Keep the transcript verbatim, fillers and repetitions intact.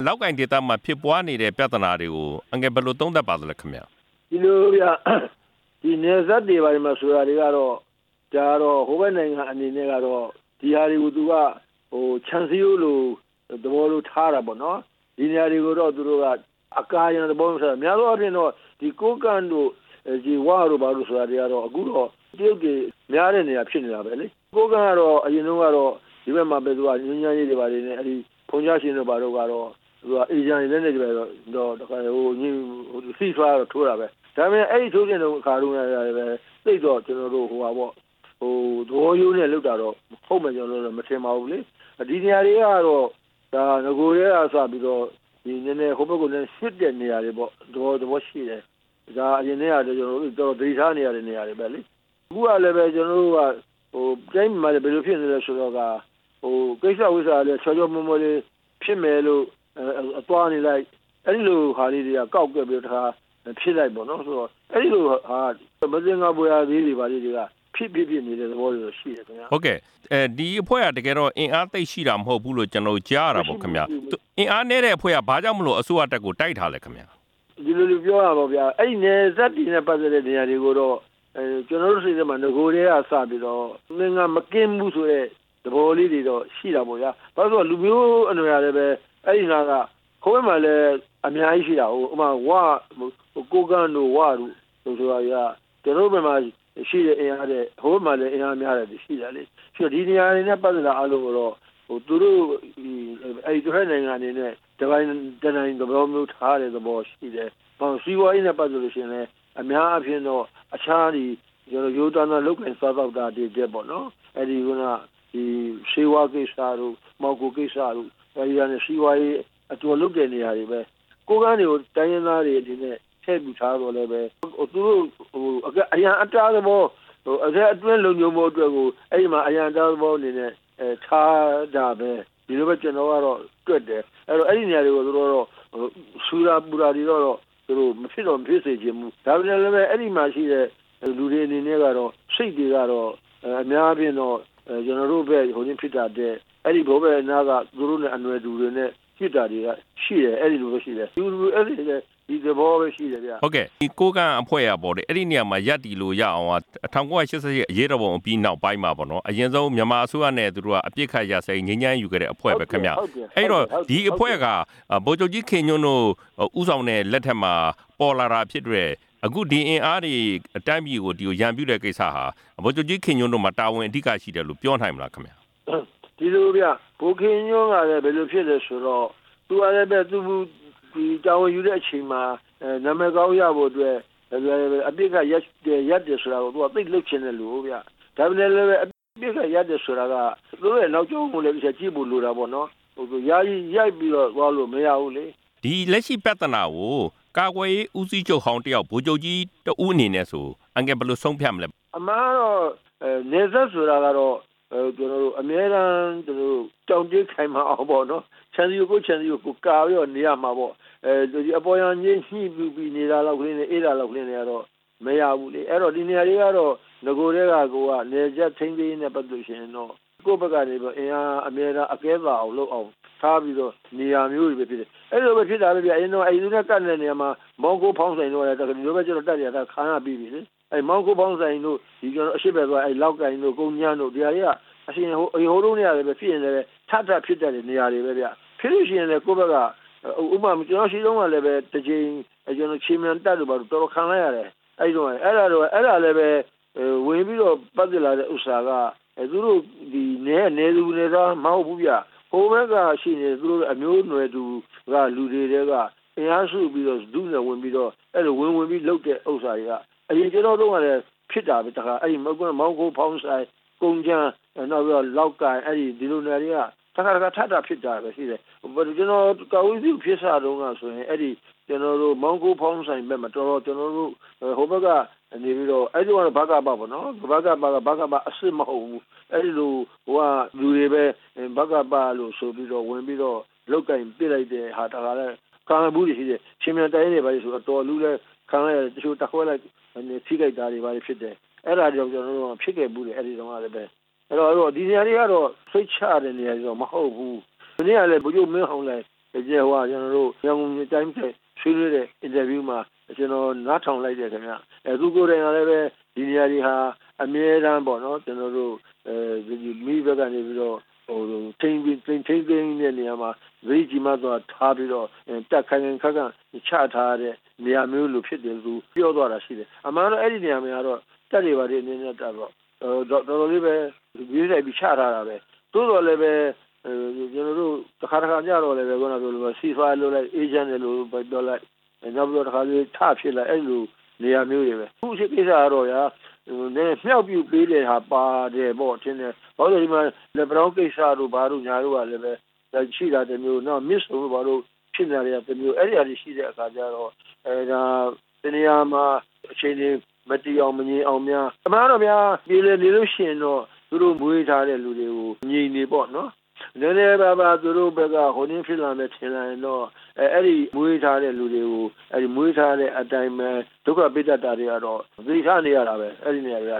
လောက်ကိုင်းဒေသမှာဖြစ်ပွားနေတဲ့ပြဿနာတွေကိုအငယ်ဘယ်လိုသုံးသပ်ပါသလဲခင်ဗျာဒီလိုဗျဒီနေဇတ်တွေပါမှာဆိုတာတွေကတော့ဒါတော့ဟိုဘက်နိုင်ငံအနေနဲ့ကတော့ဒီဟာတွေကိုသူကဟိုချန်စီယိုလိုသဘောလိုထားတာပေါ့နော်ဒီနေရာတွေကိုတော့သူတို့ကအကာရံသဘောဆိုတာများသောအားဖြင့်တော့ဒီကိုကန်တို့ဒီဝါတို့ဘာလို့ဆိုတာတွေကတော့အခုတော့တရုတ်တွေများတဲ့နေရာဖြစ်နေတာပဲလေကိုကန်ကတော့အရင်တုန်းကတော့ဒီဘက်မှာပဲသူကညဉ့်ညမ်းရေးတွေပါတယ်နဲ့အဲဒီဖုန်ကြားရှင်တို့ဘာတို့ကတော့သူကအေဂျန်တွေလည်းနေကြတယ်တော့တခါဟိုညဟိုစီထွားတော့ထိုးတာပဲဒါပေမဲ့အဲ့ဒီထိုးတဲ့အခါတုန်းကလည်းသိတော့ကျွန်တော်တို့ဟိုပါပေါ့ဟိုသဘောရိုးနဲ့လောက်တာတော့ဟုတ်မယ်ကျွန်တော်တို့မထင်ပါဘူးလေဒီနေရာတွေကတော့ဒါငကိုရဲအစပြီးတော့ဒီနည်းနည်းဟိုဘက်ကလည်းရှစ်တဲ့နေရာတွေပေါ့သဘောသဘောရှိတယ်ဒါအရင်တည်းကကျွန်တော်တို့တော့ဒိထားနေရတဲ့နေရာတွေပဲလေအခုကလည်းပဲကျွန်တော်တို့ကဟိုတိုင်းမှာဘယ်လိုဖြစ်နေလဲဆိုတော့ကဟိုကိစ္စဝိစာလည်းချောချောမွမွလေးဖြစ်မယ်လို့အသွားနေလိုက်အဲ့ဒီလိုဟာလေးတွေကကောက်ကြပြီးတခါဖြစ်လိုက်ပေါ့နော်ဆိုတော့အဲ့ဒီလိုဟာမစင်္ကာပူရာသေးတွေပါလေးတွေကဖြစ်ဖြစ်ဖြစ်နေတဲ့သဘောတွေရှိတယ်ခင်ဗျာဟုတ်ကဲ့အဲဒီအဖွဲ့ကတကယ်တော့အင်အားသိရှိတာမဟုတ်ဘူးလို့ကျွန်တော်ကြားရတာပေါ့ခင်ဗျာအင်အားနည်းတဲ့အဖွဲ့ကဘာကြောင့်မလို့အစိုးရတပ်ကိုတိုက်ထားလဲခင်ဗျာဒီလိုလိုပြောရပါဗျာအဲ့ဒီနယ်စပ်တည်နဲ့ပတ်သက်တဲ့နေရာတွေကိုတော့အဲကျွန်တော်တို့စိတ်ထဲမှာငကိုတွေကစပြီးတော့ငင်္ဂမကင်းမှုဆိုတဲ့သဘောလေးတွေတော့ရှိတာပေါ့ဗျာဘာလို့ဆိုလူမျိုးအနွယ်ရတယ်ပဲအဲ့ဒီနာကခိုးဘက်မှာလည်းအများကြီးရှိတာဟိုဥမာဝါကိုကန်တို့ဝါတို့ဆိုဆိုတာကကျွန်တော်တို့ဘက်မှာရှိတဲ့အင်အားတဲ့ဟိုဘက်မှာလည်းအင်အားများတယ်ရှိတယ်လေဆိုတော့ဒီနေရာတွေနဲ့ပတ်သက်တာအားလုံးတော့ဟိုသူတို့အဲ့ဒီတစ်ဖက်နိုင်ငံအနေနဲ့တပိုင်းတနိုင်သဘောမျိုးထားတဲ့သဘောရှိတယ်။ဘာစီဝါးရေးနဲ့ပတ်သက်လို့ရှိရင်လည်းအများအပြားတော့အခြားဒီကျွန်တော်ရိုးသားသောလုတ်ကင်စားတော့တာတွေတဲ့ပေါ့နော်။အဲ့ဒီကဒီစီဝါးကိစ္စတို့မောက်ကိုကိစ္စတို့အဲဒီကနေစီဝါးရေးအတူလုတ်တဲ့နေရာတွေပဲကိုကန်းတွေကိုတိုင်းရင်းသားတွေအနေနဲ့ထည့်ပြီးထားတော့လည်းပဲသူတို့ဟိုအရန်အတားသဘောဟိုအဲ့အတွင်းလုံခြုံမှုအတွက်ကိုအဲ့ဒီမှာအရန်အတားသဘောအနေနဲ့အဲထားတာပဲဒီလိုပဲကျွန်တော်ကတော့တွေ့တယ်အဲ့တော့အဲ့ဒီနေရာတွေကိုသူတို့တော့ဆူရာပူရာတွေတော့သူတို့မဖြစ်တော့မဖြစ်စေချင်ဘူးဒါပေမဲ့လည်းအဲ့ဒီမှာရှိတဲ့လူတွေအနေနဲ့ကတော့စိတ်တွေကတော့အများအပြားတော့ကျွန်တော်တို့ပဲဟိုချင်းဖြစ်တာတဲ့အဲ့ဒီဘောပဲအနာကသူတို့နဲ့အနွယ်တူတွေနဲ့ဖြစ်တာတွေကရှိတယ်အဲ့ဒီလိုပဲရှိတယ်ဒီလိုအဲ့ဒီဒီသဘောပဲရှိတယ်ဗျဟုတ်ကဲ့ဒီကိုကန်အဖွဲ့ရပေါ့လေအဲ့ဒီနေရာမှာရပ်တည်လို့ရအောင်က၁၉၈၈အရေးတော်ပုံအပြီးနောက်ပိုင်းမှာပေါ့နော်အရင်ဆုံးမြန်မာအစိုးရနဲ့သူတို့ကအပြစ်ခတ်ရဆိုင်ငြိမ်းချမ်းယူခဲ့တဲ့အဖွဲ့ပဲခင်ဗျအဲ့တော့ဒီအဖွဲ့ကဗိုလ်ချုပ်ကြီးခင်ညွန့်တို့ဥဆောင်တဲ့လက်ထက်မှာပေါ်လာတာဖြစ်တဲ့အခုဒီအင်အားတွေအတိုင်းပြည်ကိုဒီကိုရန်ပြုတဲ့ကိစ္စဟာဗိုလ်ချုပ်ကြီးခင်ညွန့်တို့မှာတာဝန်အဓိကရှိတယ်လို့ပြောနိုင်မလားခင်ဗျဒီလိုဗျဘိုခင်ညွန့်ကလည်းဘယ်လိုဖြစ်လဲဆိုတော့သူကလည်းပဲသူဒီတာဝန်ယူတဲ့အချိန်မှာနာမည်ကောင်းရဖို့အတွက်အပြစ်ကရက်ရက်တယ်ဆိုတာကိုသူကသိလှုပ်ချင်တယ်လို့ဗျဒါပေမဲ့လည်းအပြစ်ကရက်တယ်ဆိုတာကသူတို့ရဲ့နောက်ကျောကိုလည်းကြည့်ဖို့လိုတာပေါ့နော်ဟိုယာယီရိုက်ပြီးတော့သွားလို့မရဘူးလေဒီလက်ရှိပြဿနာကိုကာကွယ်ရေးဦးစီးချုပ်ဟောင်းတယောက်ဗိုလ်ချုပ်ကြီးတဦးအနေနဲ့ဆိုအငယ်ဘယ်လိုဆုံးဖြတ်မလဲအမှန်တော့နေဆက်ဆိုတာကတော့ကျွန်တော်တို့အများအားကျွန်တော်တို့တောင်တိခိုင်မှာအောင်ပေါ့နော်ချန်စီကိုချန်စီကိုကာပြီးတော့နေရမှာပေါ့အဲဒီအပေါ်ရန်ကြီးညှိပြီးပြီးနေတာလောက်ကလေးနဲ့အေးတာလောက်ကလေးနဲ့ကတော့မရဘူးလေအဲ့တော့ဒီနေရာတွေကတော့ငကိုတွေကကိုကနေချက်ထိန်းသိမ်းနေပတ်လို့ရှိရင်တော့ကိုယ့်ဘက်ကနေပြီးအင်အားအများအားအကဲပါအောင်လုပ်အောင်ထားပြီးတော့နေရာမျိုးတွေပဲဖြစ်တယ်အဲ့လိုပဲဖြစ်တာပဲဗျအရင်တော့အဲဒီလိုနဲ့ကတ်တဲ့နေရာမှာမောင်ကိုဖောင်းဆိုင်တော့လည်းဒီလိုပဲကျွန်တော်တက်ရတာခါရပြီးပြီလေအဲမောင်ကိုဖောင်းဆိုင်တို့ဒီကျွန်တော်အရှိပဲသွားအဲလောက်ကင်တို့ကုန်းညမ်းတို့ဒီဟာတွေကအရှင်ဟိုအဟိုတို့နေရာတွေပဲဖြစ်နေတယ်ထထဖြစ်တဲ့နေရာတွေပဲဗျဖြစ်လို့ရှိရင်လည်းကိုယ့်ဘက်ကဥပမာကျွန်တော်ရှိတော့လည်းပဲတစ်ချိန်ကျွန်တော်ချင်းမြန်တက်လို့ပါတော့တော်ခံလိုက်ရတယ်အဲ့တော့အဲ့ဒါတော့အဲ့ဒါလည်းပဲဝင်ပြီးတော့ပတ်သက်လာတဲ့ဥစ္စာကသူတို့ဒီနေနေသူနေသားမဟုတ်ဘူးဗျဟိုဘက်ကရှိနေသူတို့အမျိုးအနွယ်သူကလူတွေတွေကအင်အားစုပြီးတော့ဒုနဲ့ဝင်ပြီးတော့အဲ့လိုဝင်ဝင်ပြီးလှုပ်တဲ့ဥစ္စာတွေကအရင်ကျွန်တော်တို့ကလည်းဖြစ်တာပဲတခါအဲ့ဒီမောက်မောက်ကိုဖောင်းဆိုင်ကုန်းချမ်းနောက်ပြီးတော့လောက်ကန်အဲ့ဒီဒီလိုနေတွေကတခါတခါထပ်တာဖြစ်တာပဲရှိတယ်ကျွန်တော်ကာဝီစီဖြစ်စားတော့ကဆိုရင်အဲ့ဒီကျွန်တော်တို့မောင်ကိုဖောင်းဆိုင်ဘက်မှာတော်တော်ကျွန်တော်တို့ဟိုဘက်ကနေပြီးတော့အဲ့ဒီကဘာကပါပေါ့နော်ဘာကပါဘာကပါအစ်စ်မဟုတ်ဘူးအဲ့ဒီလိုဟိုကလူတွေပဲဘာကပါလို့ဆိုပြီးတော့ဝင်ပြီးတော့လောက်ကင်ပြစ်လိုက်တဲ့ဟာတခါလဲခံဘူးရှိတယ်ချင်းမြန်တိုင်းနေပါလေဆိုတော့တော်လူလဲခံလိုက်တချို့တခွဲလိုက်ထိခိုက်တာတွေပါဖြစ်တယ်အဲ့ဒါကြောင့်ကျွန်တော်တို့ဖြစ်ခဲ့ဘူးတယ်အဲ့ဒီတော့လည်းပဲအဲ့တော့ဒီနေရာတွေကတော့စိတ်ချတဲ့နေရာတွေတော့မဟုတ်ဘူးဒီနေ့ကလည်းဘုရုပ်မင်းအောင်လဲကျေဟိုကကျွန်တော်တို့ရန်ကုန်တိုင်းဆွေးနွေးတဲ့အင်တာဗျူးမှာကျွန်တော်နားထောင်လိုက်တယ်ခင်ဗျအဲသူကိုယ်တိုင်ကလည်းပဲဒီနေရာတွေဟာအမြဲတမ်းပေါ့နော်ကျွန်တော်တို့အဲဒီမိဘကနေပြီးတော့ဟိုထိန်းပြီးထိန်းထိန်းတဲ့နေရာမှာဗီဂျီမသွားထားပြီးတော့တက်ခိုင်ခိုင်ခက်ခက်ချထားတဲ့နေရာမျိုးလိုဖြစ်တယ်သူပြောသွားတာရှိတယ်အမှန်တော့အဲ့ဒီနေရာမှာတော့တက်တွေပါတယ်နည်းနည်းတက်တော့တော်တော်လေးပဲရေးလိုက်ပြီးချထားတာပဲသို့တော်လည်းပဲကျွန်တော်တို့တစ်ခါတစ်ခါကြတော့လည်းပဲခုနကပြောလို့စီဖာလို့လိုက်အေဂျင့်တွေလို့ပြောလိုက်နောက်ပြီးတော့တစ်ခါလေးထဖြစ်လိုက်အဲ့လိုနေရာမျိုးတွေပဲခုရှိကိစ္စကတော့ရာဟိုနည်းမြောက်ပြပေးတဲ့ဟာပါတယ်ပေါ့ထင်တယ်ဘာလို့ဒီမှာလက်ဘရောင်းကိစ္စတို့ဘာတို့ညာတို့ကလည်းပဲရှိတာတမျိုးနောက် miss လို့ဘာလို့ဖြစ်နေရတဲ့တမျိုးအဲ့ဒီအရာရှိတဲ့အခါကျတော့အဲဒါတနေရာမှာအချိန်ကြီးမတီးအောင်မငြိမ်အောင်များအမှန်တော့ဗျာပြည်လေနေလို့ရှိရင်တော့သူတို့မွေးထားတဲ့လူတွေကိုငြိမ်နေပေါ့နော်နည်းနည်းပါးပါးသူတို့ဘက်ကဟိုနည်းဖြစ်လာမယ်ထင်လာရင်တော့အဲအဲ့ဒီမွေးထားတဲ့လူတွေကိုအဲ့ဒီမွေးထားတဲ့အတိုင်းပဲဒုက္ခပိတ္တတာတွေကတော့သိထားနေရတာပဲအဲ့ဒီနေရာတွေက